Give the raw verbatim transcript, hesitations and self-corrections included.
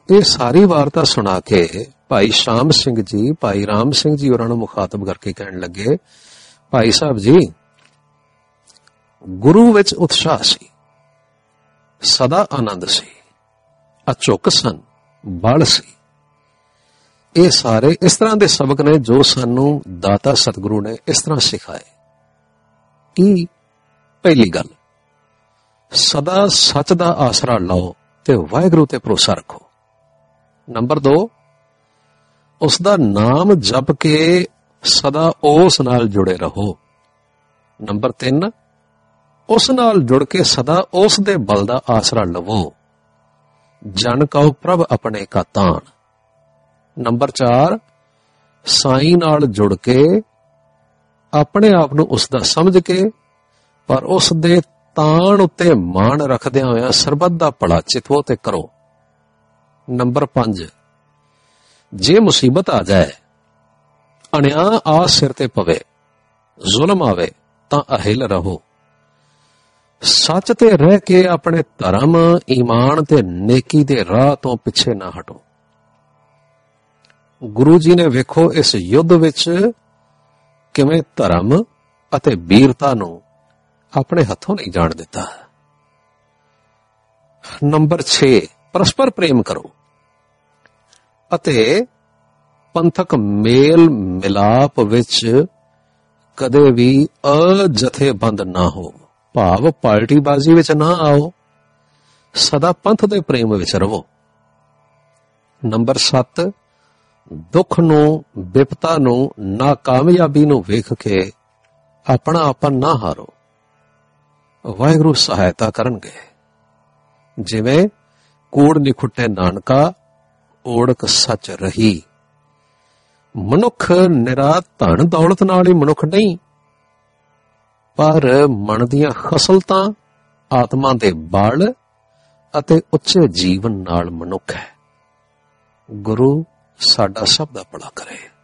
ਇਹ ਸਾਰੀ ਵਾਰਤਾ ਸੁਣਾ ਕੇ ਭਾਈ ਸ਼ਾਮ ਸਿੰਘ ਜੀ ਭਾਈ ਰਾਮ ਸਿੰਘ ਜੀ ਉਹਨਾਂ ਨੂੰ ਮੁਖਾਤਬ ਕਰਕੇ ਕਹਿਣ ਲੱਗੇ, ਭਾਈ ਸਾਹਿਬ ਜੀ, ਗੁਰੂ ਵਿੱਚ ਉਤਸ਼ਾਹ ਸੀ, ਸਦਾ ਆਨੰਦ ਸੀ, ਅਚੁੱਕ ਸਨ, ਬਲ ਸੀ। ਇਹ ਸਾਰੇ ਇਸ ਤਰ੍ਹਾਂ ਦੇ ਸਬਕ ਨੇ ਜੋ ਸਾਨੂੰ ਦਾਤਾ ਸਤਿਗੁਰੂ ਨੇ ਇਸ ਤਰ੍ਹਾਂ ਸਿਖਾਏ। ਕੀ? ਪਹਿਲੀ ਗੱਲ, ਸਦਾ ਸੱਚ ਦਾ ਆਸਰਾ ਲਓ ਤੇ ਵਾਹਿਗੁਰੂ ਤੇ ਭਰੋਸਾ ਰੱਖੋ। ਨੰਬਰ ਦੋ, ਉਸ ਦਾ ਨਾਮ ਜਪ ਕੇ ਸਦਾ ਉਸ ਨਾਲ ਜੁੜੇ ਰਹੋ। ਨੰਬਰ ਤਿੰਨ, ਉਸ ਨਾਲ ਜੁੜ ਕੇ ਸਦਾ ਉਸ ਦੇ ਬਲ ਦਾ ਆਸਰਾ ਲਵੋ। ਜਨ ਕਉ ਪ੍ਰਭ ਆਪਣੇ ਕਾ ਤਾਣ। ਨੰਬਰ ਚਾਰ, ਸਾਈਂ ਨਾਲ ਜੁੜ ਕੇ ਆਪਣੇ ਆਪ ਨੂੰ ਉਸ ਦਾ ਸਮਝ ਕੇ ਪਰ ਉਸ ਦੇ ਤਾਣ ਉੱਤੇ ਮਾਣ ਰੱਖਦਿਆਂ ਹੋਇਆ ਸਰਬੱਤ ਦਾ ਭਲਾ ਚਿਤਵੋ ਤੇ ਕਰੋ। ਨੰਬਰ ਪੰਜ, ਜੇ ਮੁਸੀਬਤ ਆ ਜਾਏ, ਅਣਿਆਂ ਆ ਸਿਰ ਤੇ ਪਵੇ, ਜ਼ੁਲਮ ਆਵੇ ਤਾਂ ਅਹਿਲ ਰਹੋ। ਸੱਚ ਤੇ ਰਹਿ ਕੇ ਆਪਣੇ ਧਰਮ, ਈਮਾਨ ਤੇ ਨੇਕੀ ਦੇ ਰਾਹ ਤੋਂ ਪਿੱਛੇ ਨਾ ਹਟੋ। ਗੁਰੂ ਜੀ ਨੇ ਵੇਖੋ ਇਸ ਯੁੱਧ ਵਿੱਚ ਕਿਵੇਂ ਧਰਮ ਅਤੇ ਵੀਰਤਾ ਨੂੰ ਆਪਣੇ ਹੱਥੋਂ ਨਹੀਂ ਜਾਣ ਦਿੱਤਾ। ਨੰਬਰ ਛੇ, ਪਰਸਪਰ ਪ੍ਰੇਮ ਕਰੋ ਅਤੇ ਪੰਥਕ ਮੇਲ ਮਿਲਾਪ ਵਿੱਚ ਕਦੇ ਵੀ ਅਜਥੇਬੰਦ ਨਾ ਹੋ, ਭਾਵ ਪਾਰਟੀਬਾਜ਼ੀ ਵਿੱਚ ਨਾ ਆਓ, ਸਦਾ ਪੰਥ ਦੇ ਪ੍ਰੇਮ ਵਿੱਚ ਰਹੋ। ਨੰਬਰ ਸੱਤ, ਦੁੱਖ ਨੂੰ, ਵਿਪਤਾ ਨੂੰ, ਨਾਕਾਮਯਾਬੀ ਨੂੰ ਵੇਖ ਕੇ ਆਪਣਾ ਆਪਨ ਨਾ ਹਾਰੋ, ਵਾਹਿਗੁਰੂ ਸਹਾਇਤਾ ਕਰਨਗੇ। ਜਿਵੇਂ ਕੂੜ ਨਿਖੁੱਟੇ ਨਾਨਕਾ, ਓੜਕ ਸੱਚ ਰਹੀ। ਮਨੁੱਖ ਨਿਰਾ ਧਨ ਦੌਲਤ ਨਾਲ ਹੀ ਮਨੁੱਖ ਨਹੀਂ, ਪਰ ਮਨ ਦੀਆਂ ਖਸਲਤਾਂ, ਆਤਮਾ ਦੇ ਬਲ ਅਤੇ ਉੱਚੇ ਜੀਵਨ ਨਾਲ ਮਨੁੱਖ ਹੈ। ਗੁਰੂ ਸਾਡਾ ਸਭ ਦਾ ਭਲਾ ਕਰੇ।